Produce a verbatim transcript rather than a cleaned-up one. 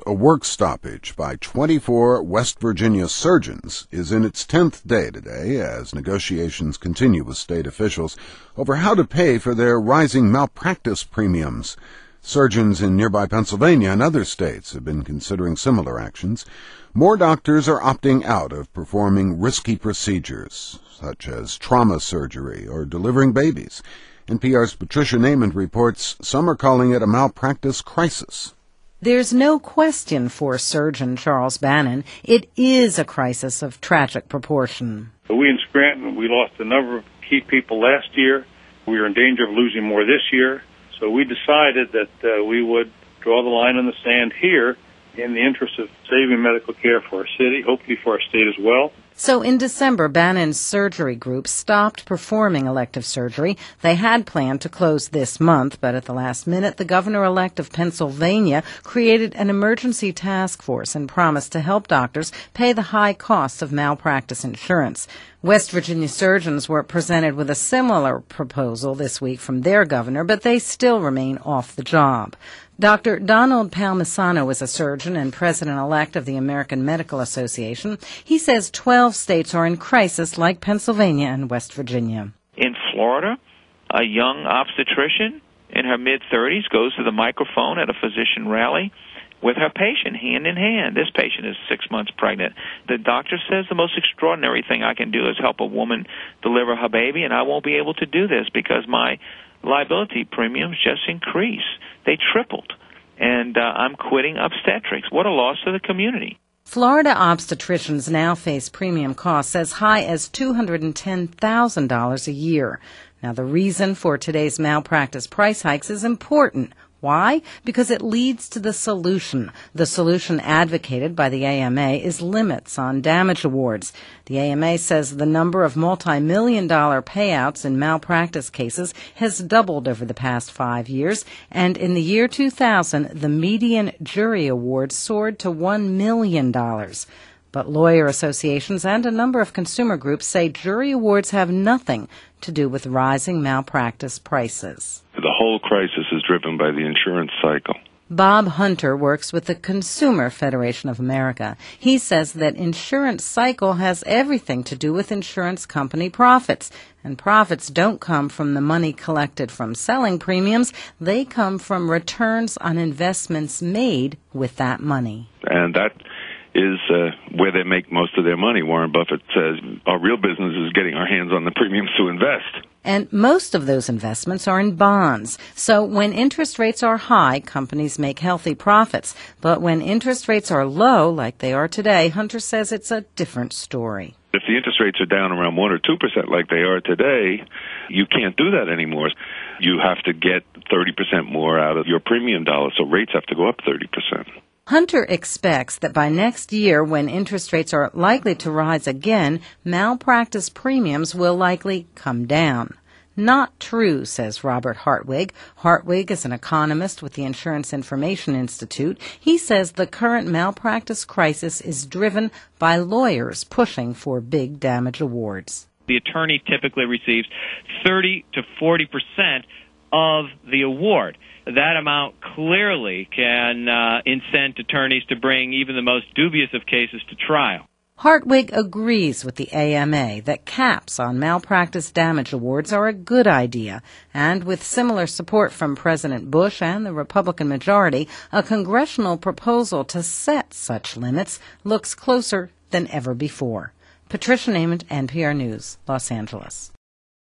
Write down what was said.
A work stoppage by twenty-four West Virginia surgeons is in its tenth day today as negotiations continue with state officials over how to pay for their rising malpractice premiums. Surgeons in nearby Pennsylvania and other states have been considering similar actions. More doctors are opting out of performing risky procedures, such as trauma surgery or delivering babies. N P R's Patricia Naiman reports some are calling it a malpractice crisis. There's no question for surgeon Charles Bannon. It is a crisis of tragic proportion. We in Scranton, we lost a number of key people last year. We are in danger of losing more this year. So we decided that uh, we would draw the line in the sand here in the interest of saving medical care for our city, hopefully for our state as well. So in December, Bannon's surgery group stopped performing elective surgery. They had planned to close this month, but at the last minute, the governor-elect of Pennsylvania created an emergency task force and promised to help doctors pay the high costs of malpractice insurance. West Virginia surgeons were presented with a similar proposal this week from their governor, but they still remain off the job. Doctor Donald Palmisano is a surgeon and president-elect of the American Medical Association. He says twelve states are in crisis like Pennsylvania and West Virginia. In Florida, a young obstetrician in her mid-thirties goes to the microphone at a physician rally with her patient, hand in hand. This patient is six months pregnant. The doctor says the most extraordinary thing I can do is help a woman deliver her baby, and I won't be able to do this because my liability premiums just increase. They tripled, and uh, I'm quitting obstetrics. What a loss to the community. Florida obstetricians now face premium costs as high as two hundred ten thousand dollars a year. Now, the reason for today's malpractice price hikes is important. Why? Because it leads to the solution. The solution advocated by the A M A is limits on damage awards. The A M A says the number of multi-million dollar payouts in malpractice cases has doubled over the past five years, and in the year two thousand, the median jury award soared to one million dollars. But lawyer associations and a number of consumer groups say jury awards have nothing to do with rising malpractice prices. The whole crisis is driven by the insurance cycle. Bob Hunter works with the Consumer Federation of America. He says that insurance cycle has everything to do with insurance company profits. And profits don't come from the money collected from selling premiums. They come from returns on investments made with that money. And that is uh, where they make most of their money. Warren Buffett says our real business is getting our hands on the premiums to invest. And most of those investments are in bonds. So when interest rates are high, companies make healthy profits. But when interest rates are low, like they are today, Hunter says it's a different story. If the interest rates are down around one or two percent like they are today, you can't do that anymore. You have to get thirty percent more out of your premium dollars, so rates have to go up thirty percent. Hunter expects that by next year, when interest rates are likely to rise again, malpractice premiums will likely come down. Not true, says Robert Hartwig. Hartwig is an economist with the Insurance Information Institute. He says the current malpractice crisis is driven by lawyers pushing for big damage awards. The attorney typically receives thirty to forty percent of the award. That amount clearly can uh, incent attorneys to bring even the most dubious of cases to trial. Hartwig agrees with the A M A that caps on malpractice damage awards are a good idea, and with similar support from President Bush and the Republican majority, a congressional proposal to set such limits looks closer than ever before. Patricia Naiman, N P R News, Los Angeles.